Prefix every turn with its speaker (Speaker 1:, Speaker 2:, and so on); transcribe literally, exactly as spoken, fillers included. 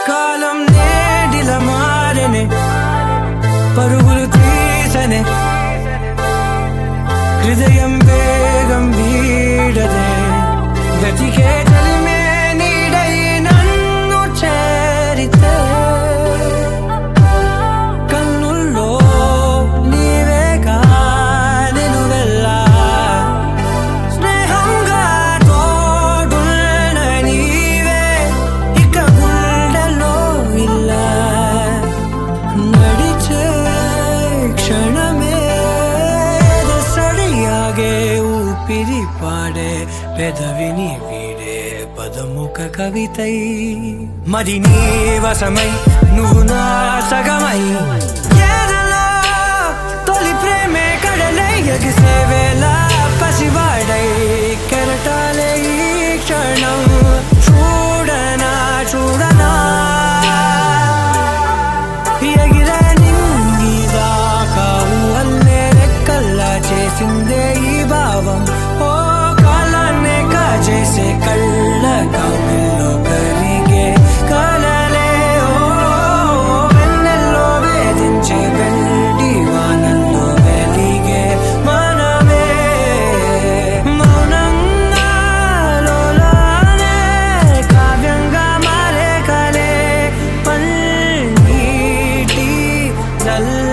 Speaker 1: కాలం నేడిల మారనే పరుగులు తీసనే హృదయం వేగం వీడదే గతికే చలిమే నీడై నన్ను చేరితే కన్నుల్లో నీవేగా నేను వెళ్ళా స్నేహంగా తోడున్న నీవే ఇక గుండెలో ఇలా నడిచే క్షణమే సడియాగే ఊపిరి పాడే పెదవిని వీడే పదముఖ కవితై మరి నీ వశమై నువ్వు నా సగమై ఏదలో తొలి ప్రేమే కడలై ఎగిసే వేళ పసివాడై కెరటాలే ఈ క్షణం చూడనా చూడనా ఎగిరే నింగిదాకా ఊహల్లే రెక్కల్లా చేసిందే ఈ భావం ఓ కాలాన్నే కాజేసే కళ్ళ కౌగిల్లో కరిగే కలలే ఓ వెన్నెల్లో వేధించే వెండి వానల్లో వెలిగే మనమే మౌనంగా లోలానే కావ్యంగా మారే కలే పన్నీటి జల్